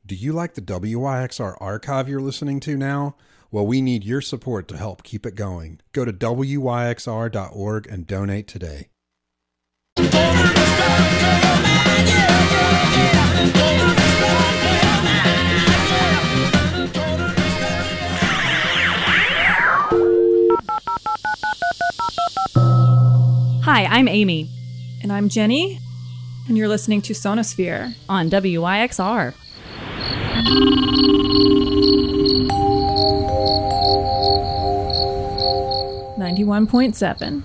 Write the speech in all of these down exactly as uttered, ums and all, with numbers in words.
Do you like the W Y X R archive you're listening to now? Well, we need your support to help keep it going. Go to W Y X R dot org and donate today. Hi, I'm Amy. And I'm Jenny, and you're listening to Sonosphere on W Y X R. ninety-one point seven.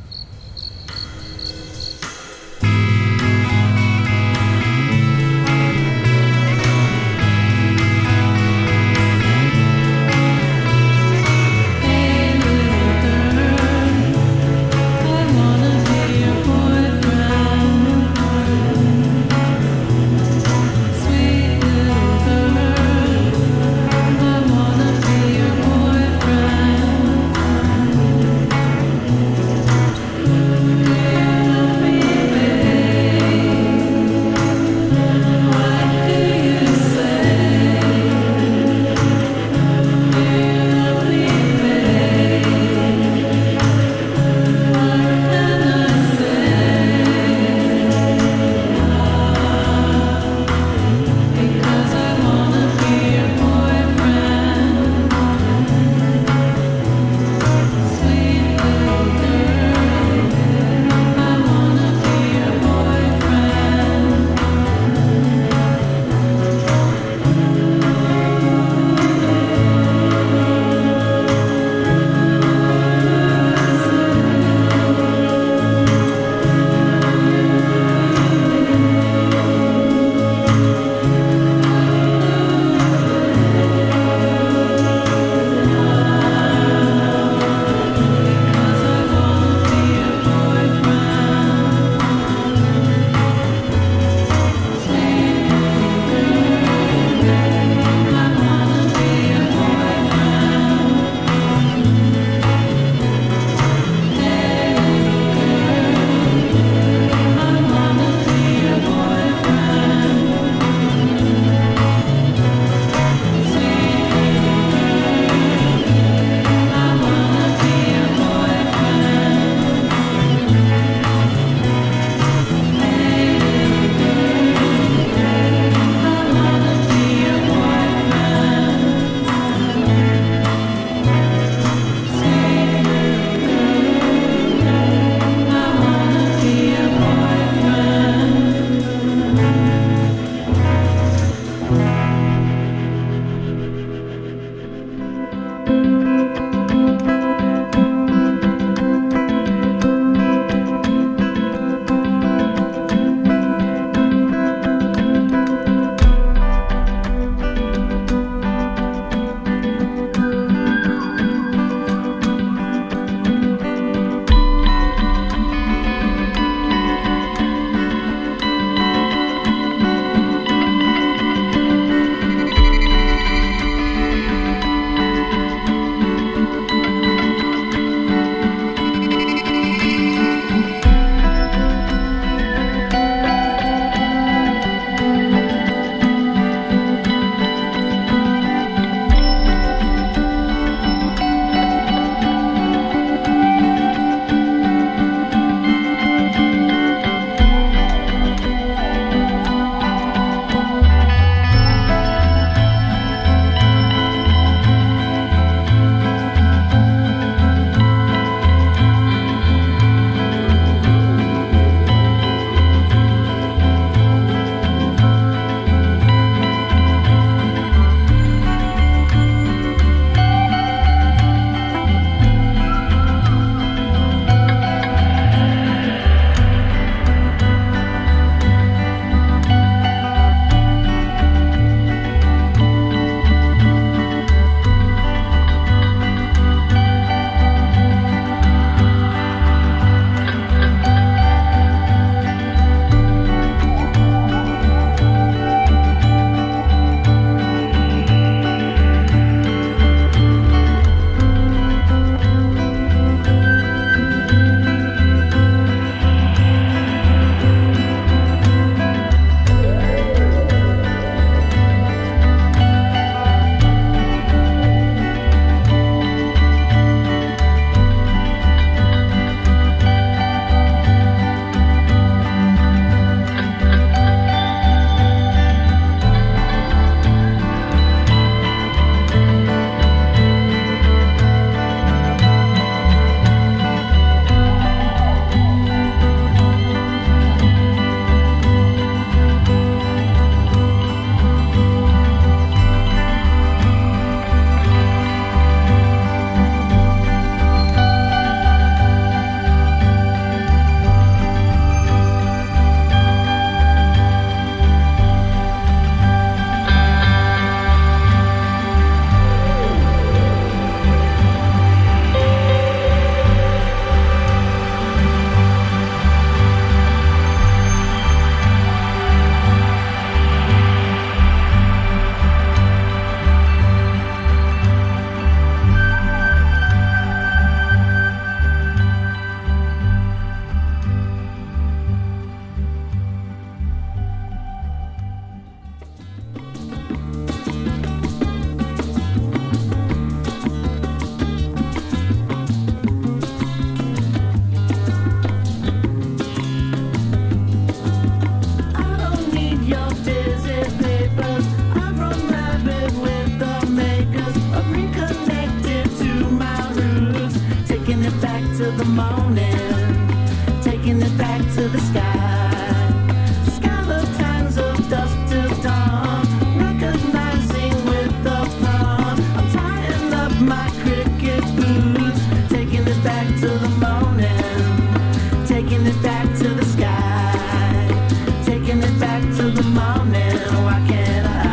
morning, taking it back to the sky. Scarlet times of dusk till dawn, recognizing with the pawn. I'm tying up my cricket boots, taking it back to the morning, taking it back to the sky, taking it back to the morning. Why can't I?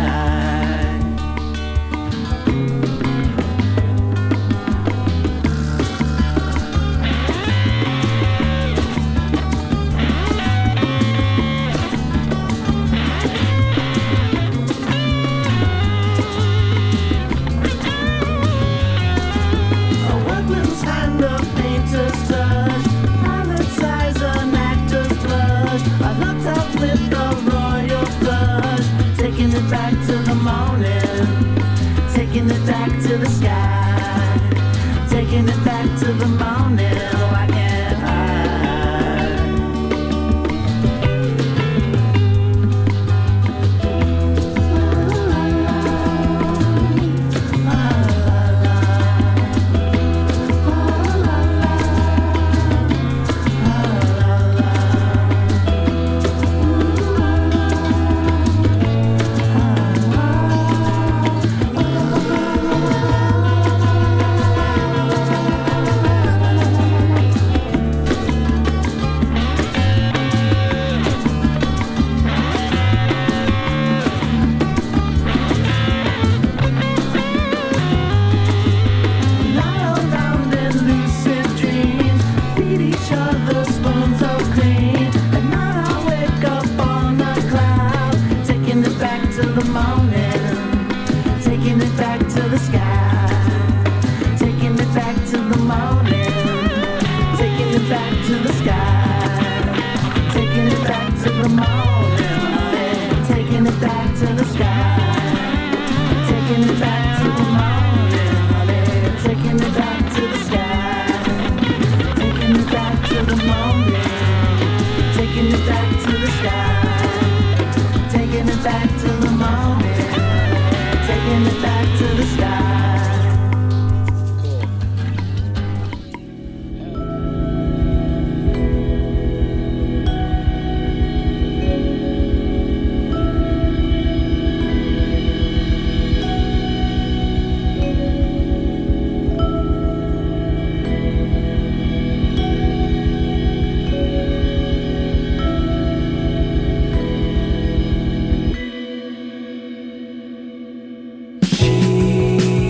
Taking it back to the morning, taking it back to the sky, taking it back to the morning. Why can't She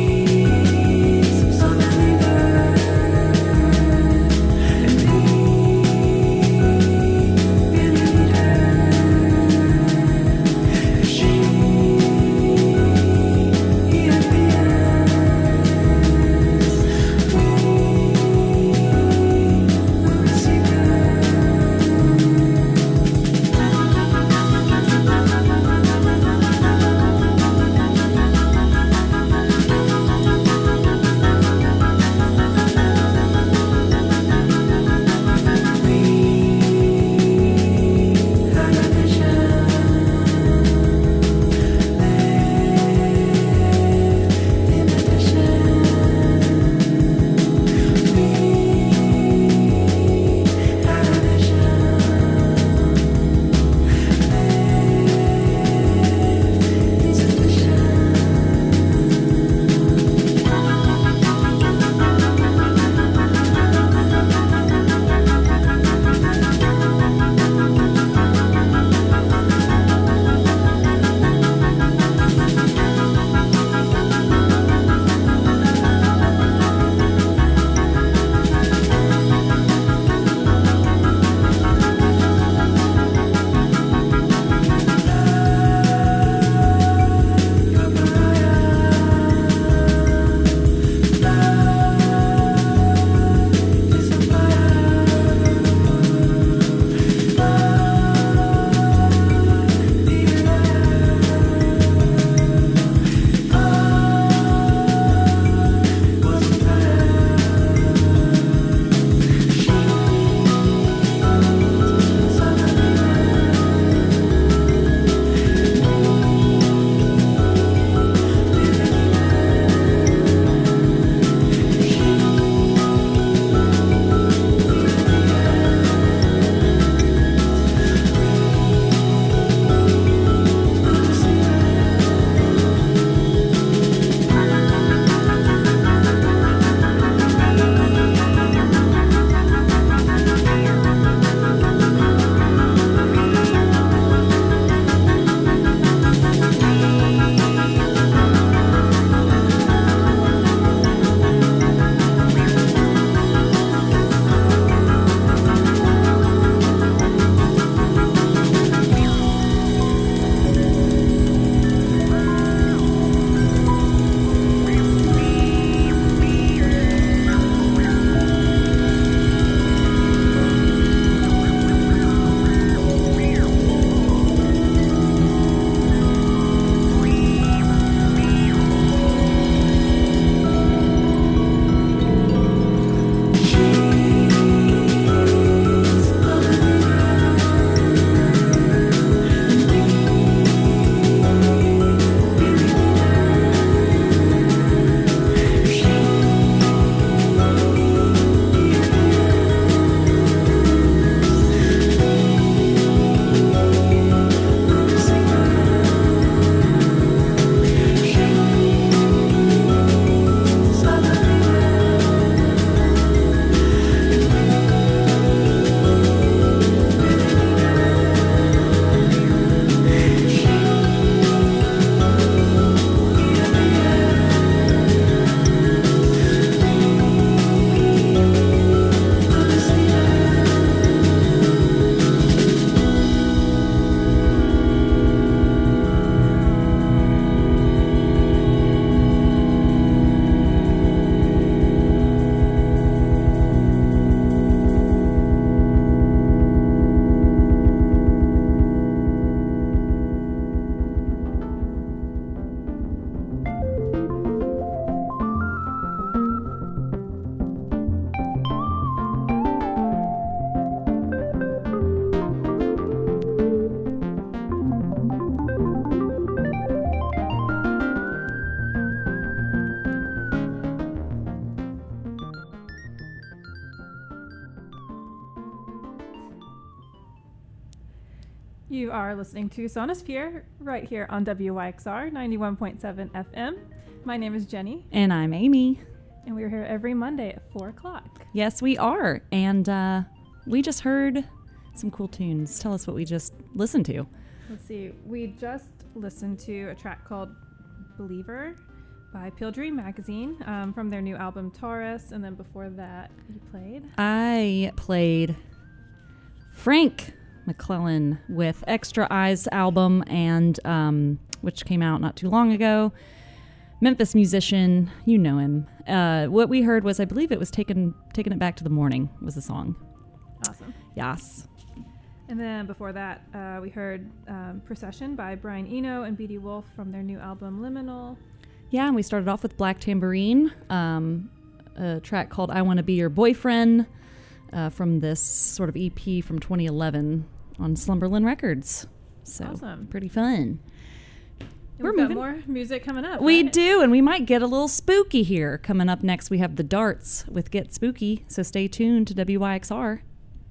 You are listening to Sonosphere right here on W Y X R ninety-one point seven F M. My name is Jenny, And I'm Amy. and we're here every Monday at four o'clock. Yes, we are. And uh, we just heard some cool tunes. Tell us what we just listened to. Let's see. We just listened to a track called Believer by Peel Dream Magazine um, from their new album Taurus. And then before that, you played. I played Frank McClellan with Extra Eyes album, and um, which came out not too long ago. Memphis musician, you know him. Uh, what we heard was, I believe it was taken taking it back to the morning was the song. Awesome. Yes. And then before that, uh, we heard um, Procession by Brian Eno and B D Wolf from their new album Liminal. Yeah, and we started off with Black Tambourine, um, a track called I Want to Be Your Boyfriend uh, from this sort of E P from twenty eleven on Slumberland Records. So Awesome. pretty fun. And We're we've got moving. more music coming up. We right? do, and we might get a little spooky here. Coming up next, we have The Darts with Get Spooky, so stay tuned to W Y X R.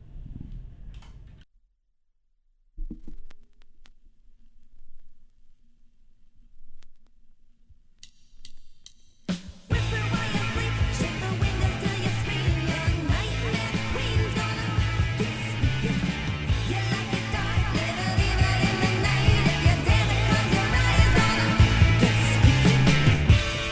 Whisper while you sleep, shake the windows till you scream. Your nightmare queen's gonna get spooky. You like it dark, little evil in the night. If you dare to close your eyes, gonna get spooky.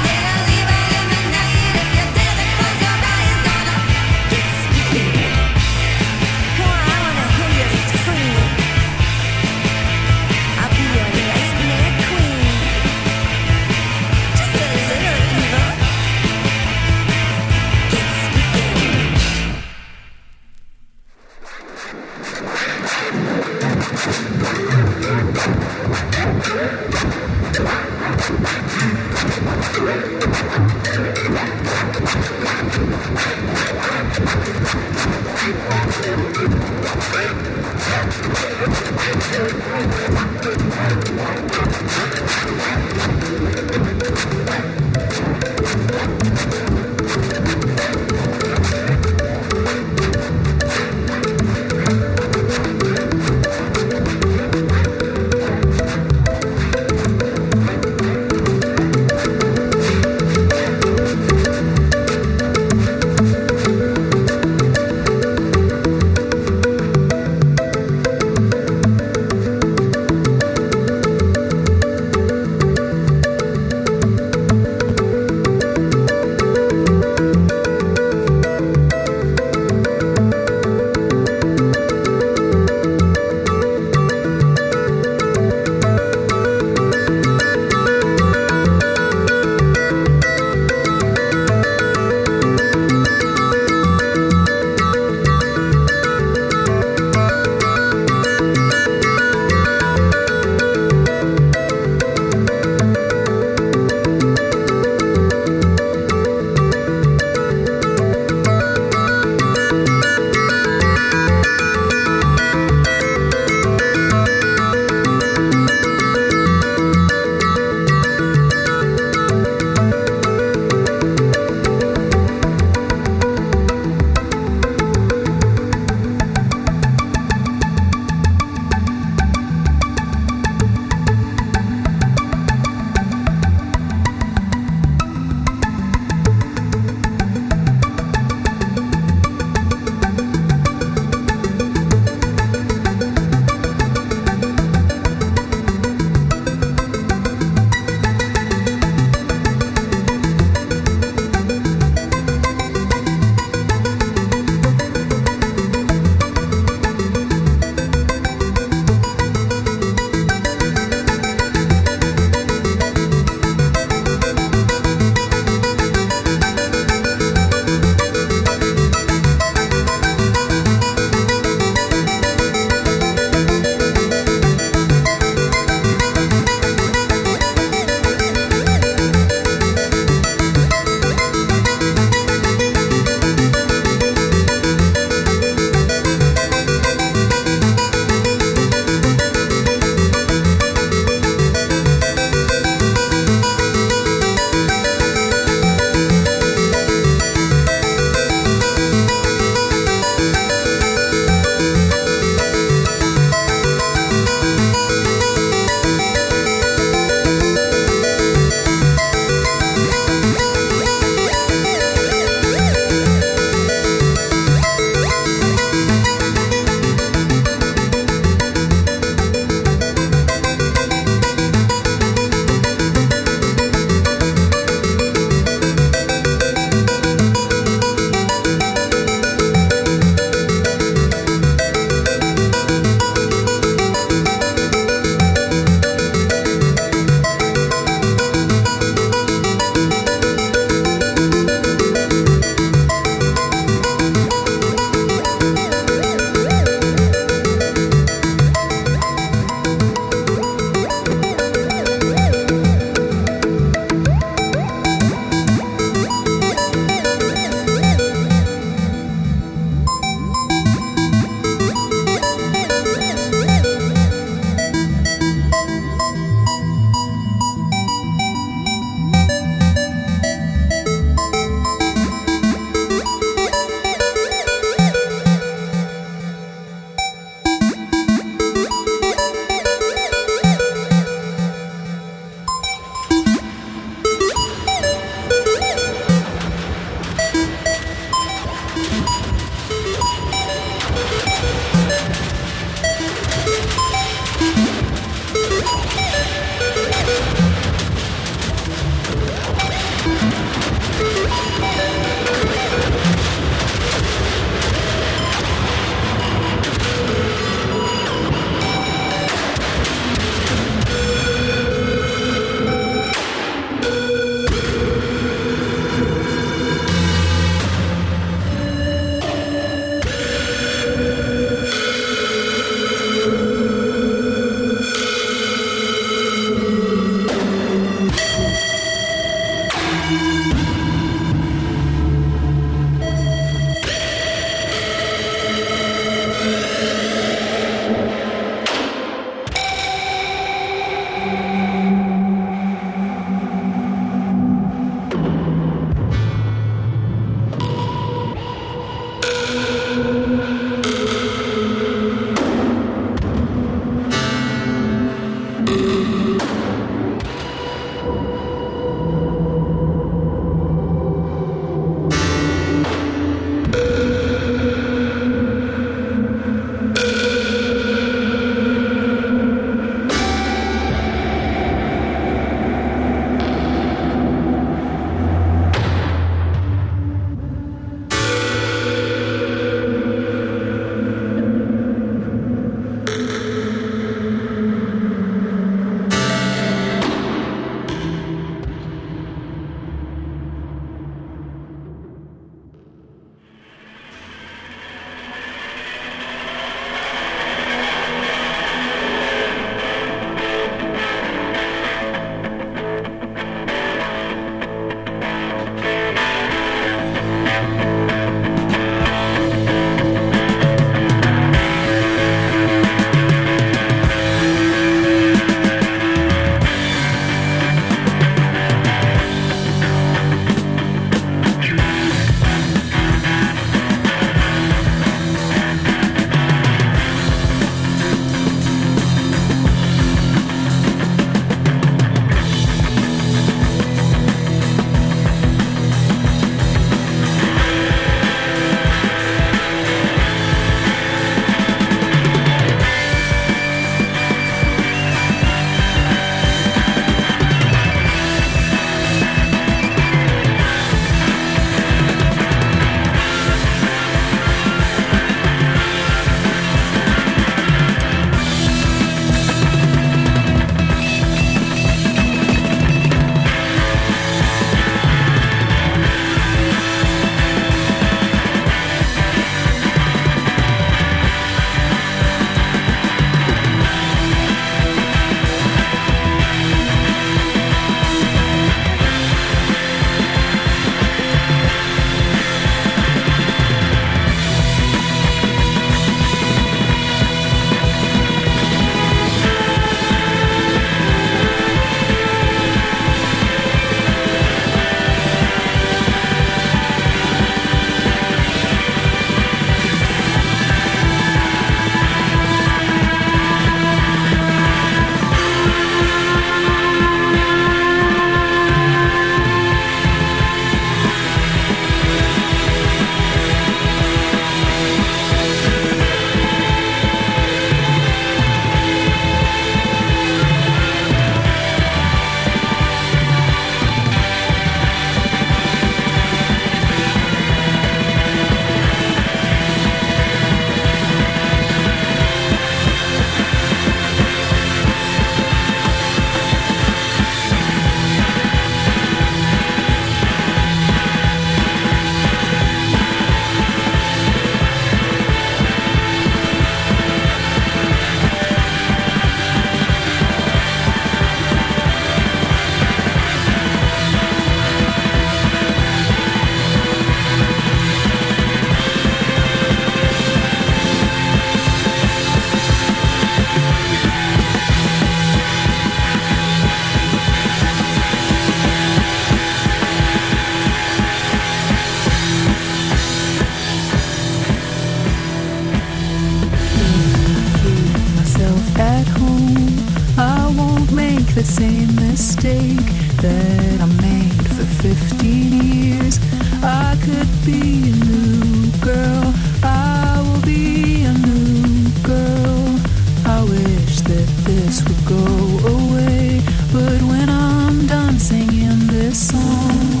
mistake that I made for fifteen years. I could be a new girl. I will be a new girl. I wish that this would go away, but when I'm done singing this song,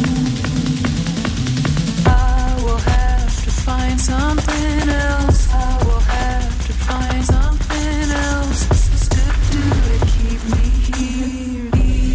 I will have to find something else. I will have to find something else to do to keep me here.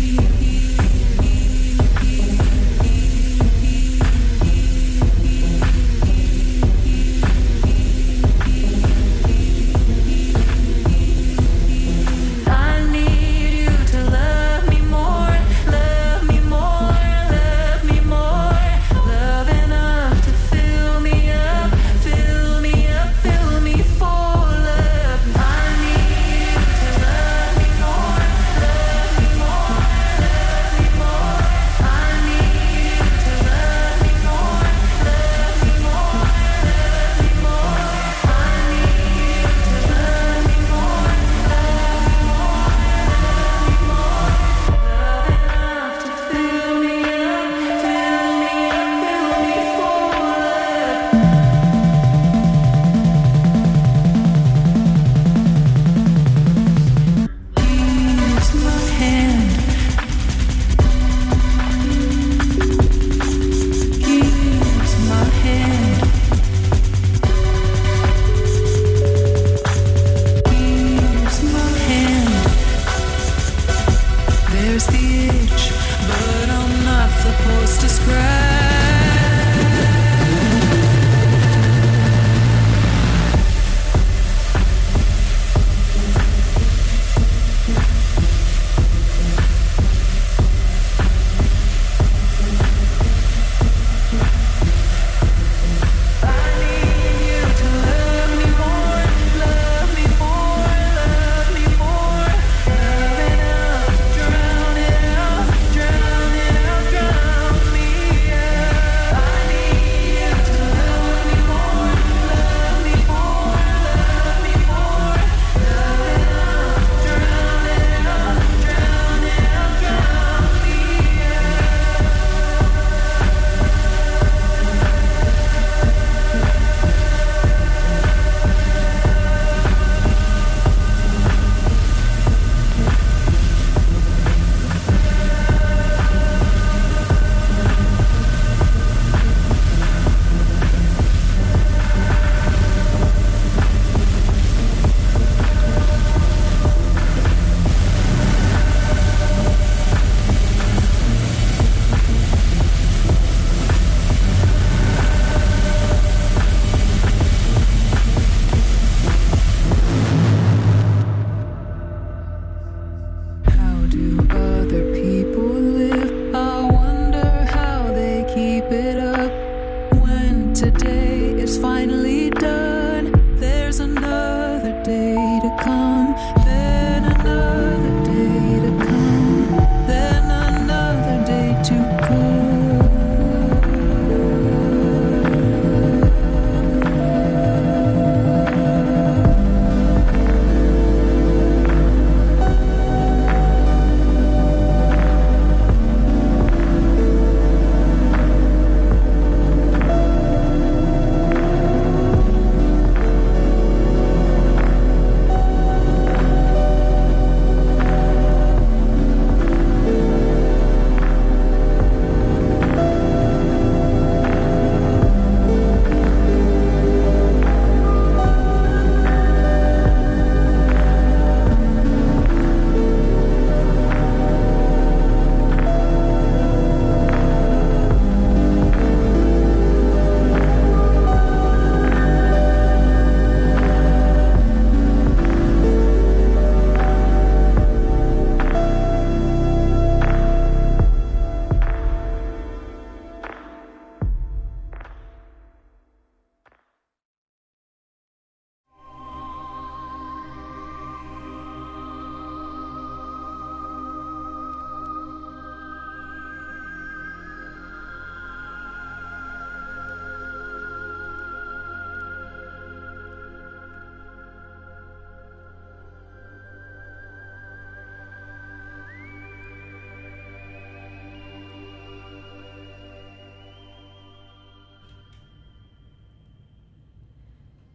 I need you to love me more, love me more, love me more, love enough to fill me up, fill me up, fill me full of. I need you to love me more, love me more, love me more. I need you to love me more, love me more, love me more. I need you to love me more, love me more, love me more. Love enough to fill me up, fill me up, fill me full of. Here's my hand. Here's my hand. Here's my hand. There's the itch, but I'm not supposed to scratch. I need you to love me more, love me more, love me more. Love enough to drown it out, drown it out, drown me out.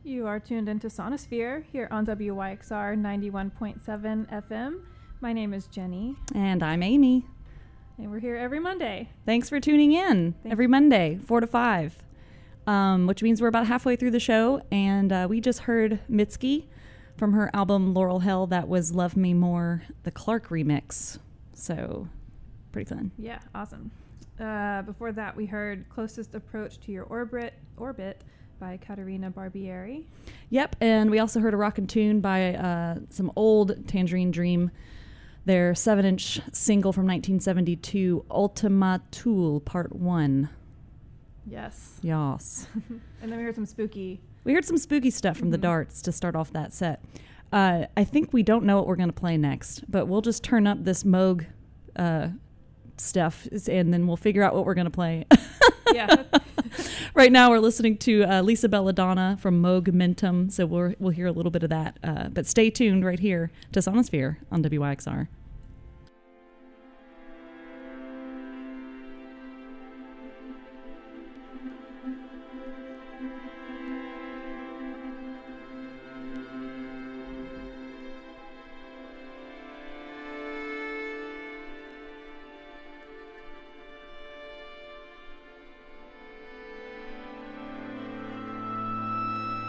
You are tuned into Sonosphere here on W Y X R ninety-one point seven F M. My name is Jenny, And I'm Amy. and we're here every Monday. Thanks for tuning in Thank every Monday, four to five, um, which means we're about halfway through the show. And uh, we just heard Mitski from her album Laurel Hell. That was Love Me More, the Clark remix. So pretty fun. Yeah, awesome. Uh, before that, we heard Closest Approach to Your Orbit, Orbit by Caterina Barbieri. Yep, and we also heard a rockin' tune by uh, some old Tangerine Dream, their seven-inch single from nineteen seventy-two, Ultima Thule Part one. Yes. Yas. And then we heard some spooky. We heard some spooky stuff from the Mhm. Darts to start off that set. Uh, I think we don't know what we're going to play next, but we'll just turn up this Moog uh, stuff, and then we'll figure out what we're going to play. Yeah. Right now, we're listening to uh, Lisa Belladonna from Moog Mentum, so we'll we'll hear a little bit of that. Uh, but stay tuned right here to Sonosphere on W Y X R.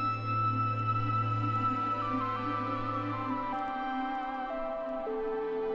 Thank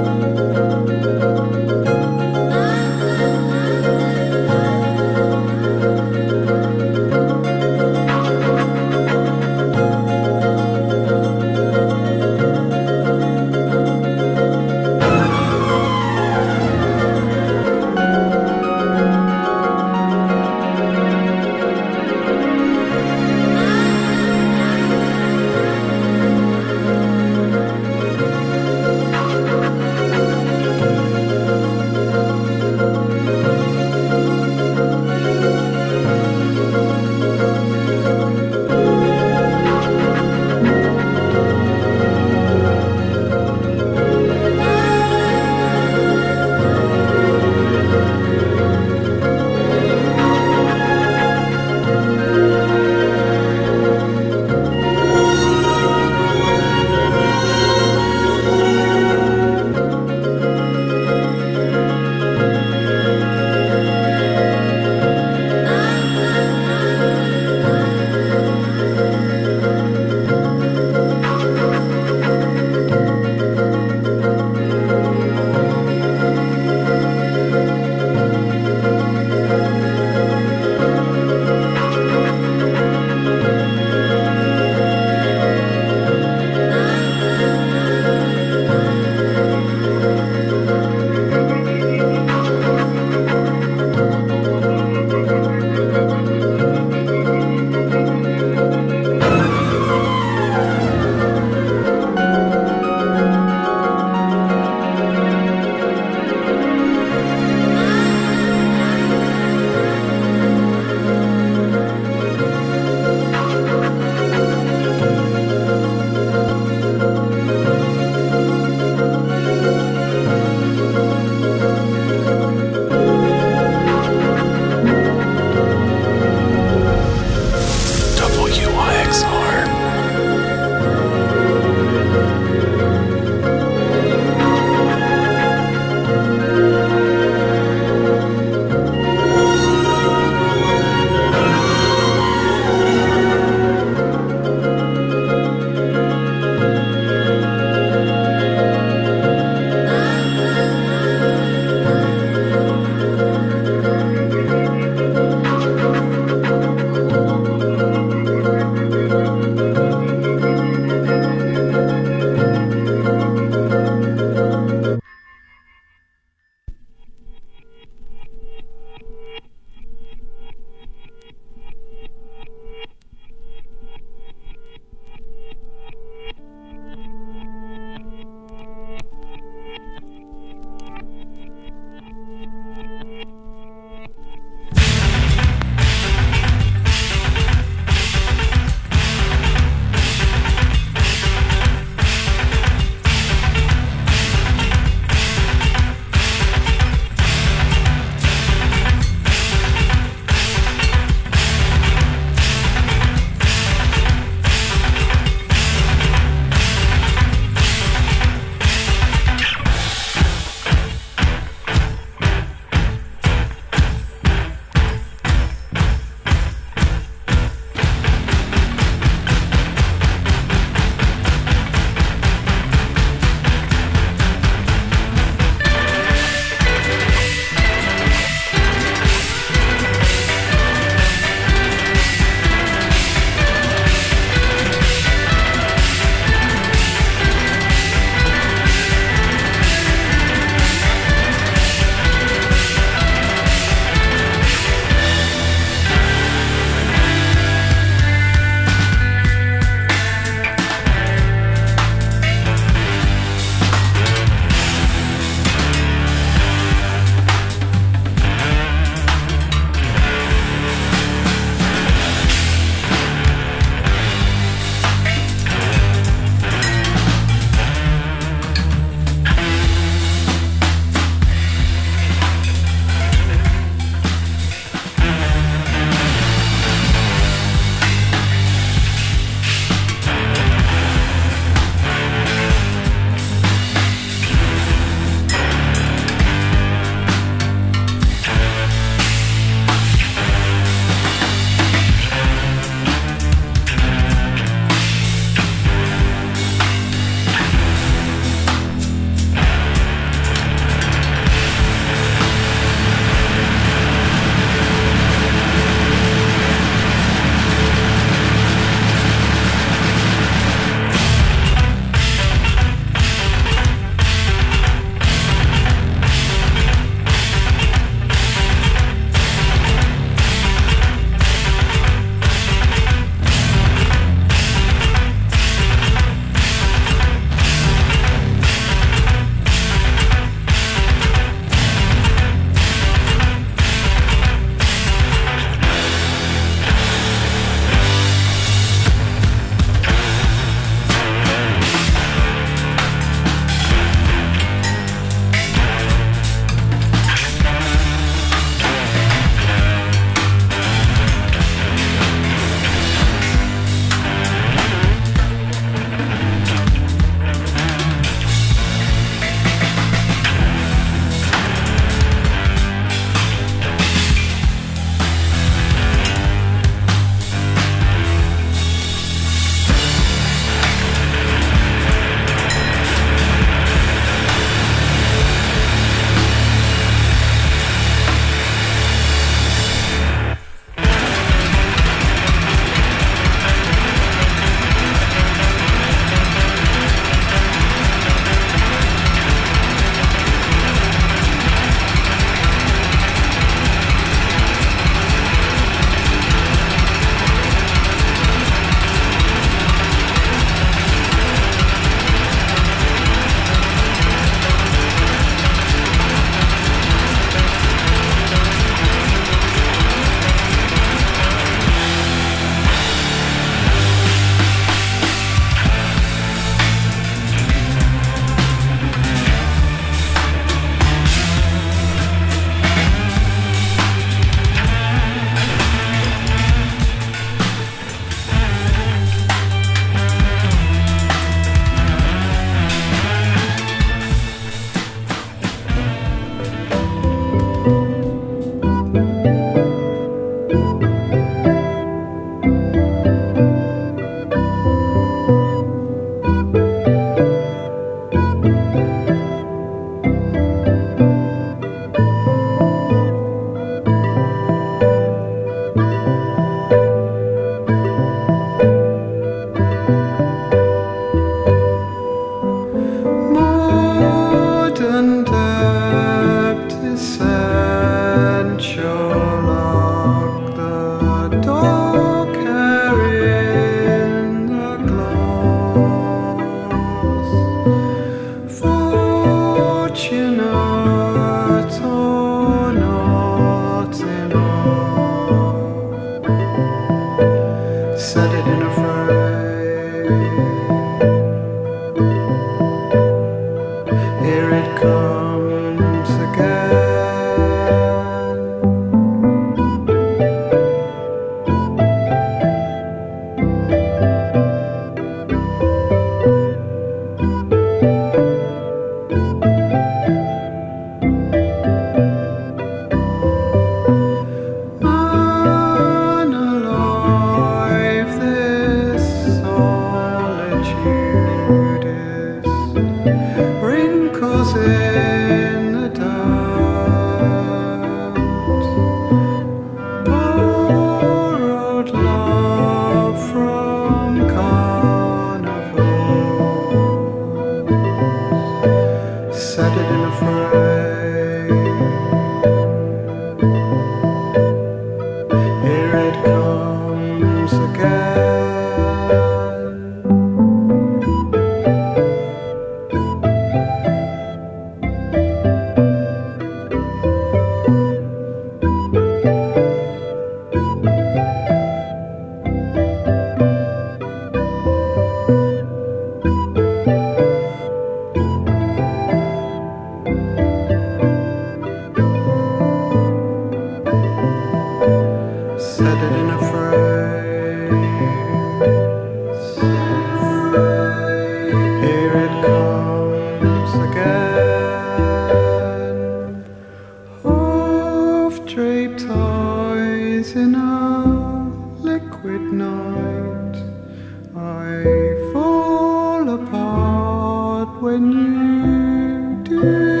is in a liquid night. I fall apart when you do.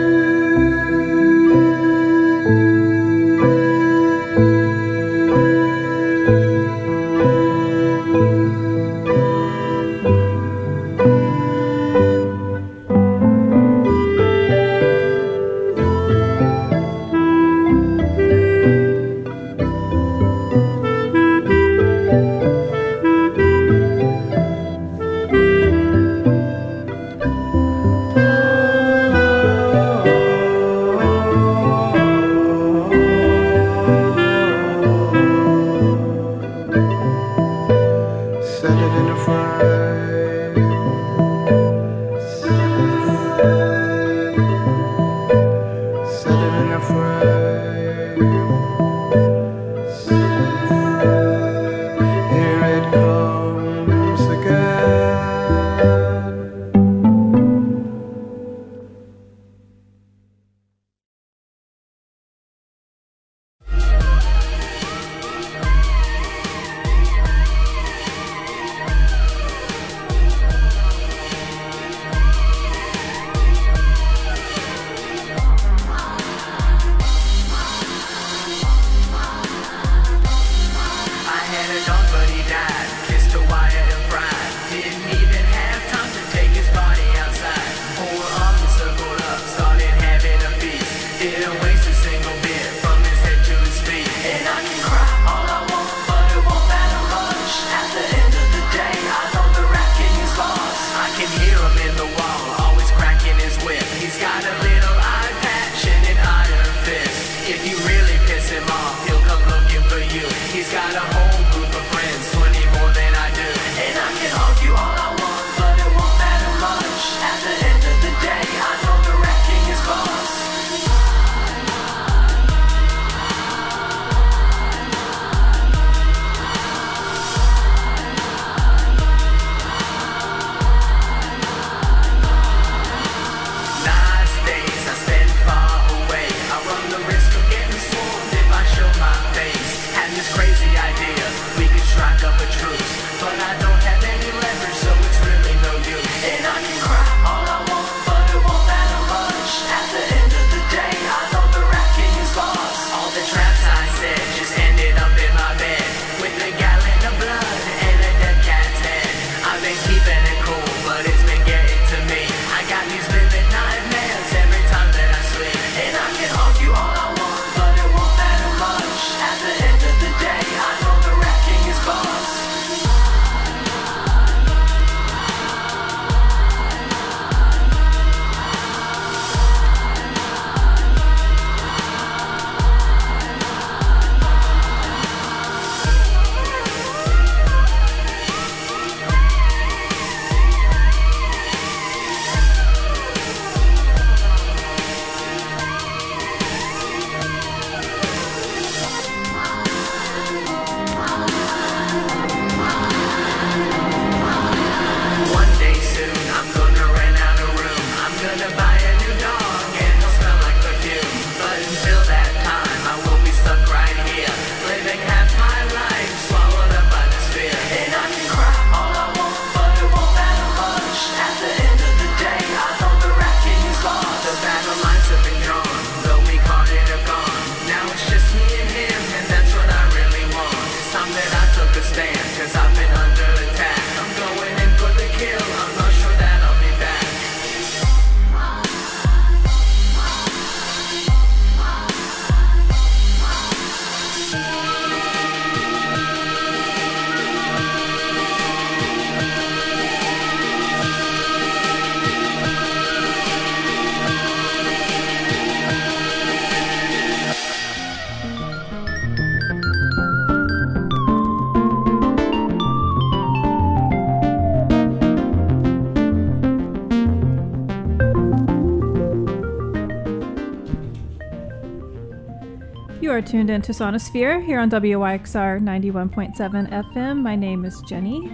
You are tuned into Sonosphere here on W Y X R ninety-one point seven F M. My name is Jenny.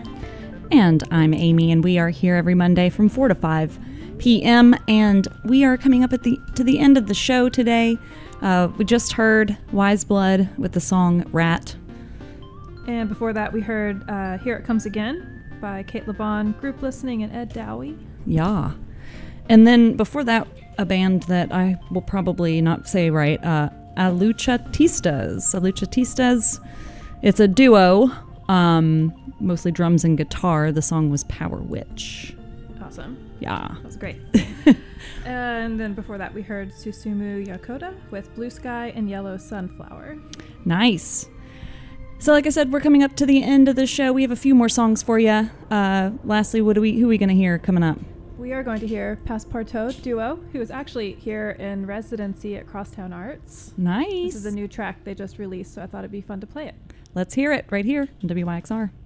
And I'm Amy, and we are here every Monday from four to five p.m. And we are coming up at the to the end of the show today. Uh, we just heard Wise Blood with the song Rat. And before that, we heard uh, Here It Comes Again by Kate LeBon, Group Listening, and Ed Dowie. Yeah. And then before that, a band that I will probably not say right, uh, Aluchatistas. Aluchatistas. It's a duo, um, mostly drums and guitar. The song was Power Witch. Awesome. Yeah. That was great. And then before that, we heard Susumu Yakoda with Blue Sky and Yellow Sunflower. Nice. So like I said, we're coming up to the end of the show. We have a few more songs for you. Uh, lastly, what do we, who are we going to hear coming up? We are going to hear Passepartout Duo, who is actually here in residency at Crosstown Arts. Nice. This is a new track they just released, so I thought it'd be fun to play it. Let's hear it right here on W Y X R.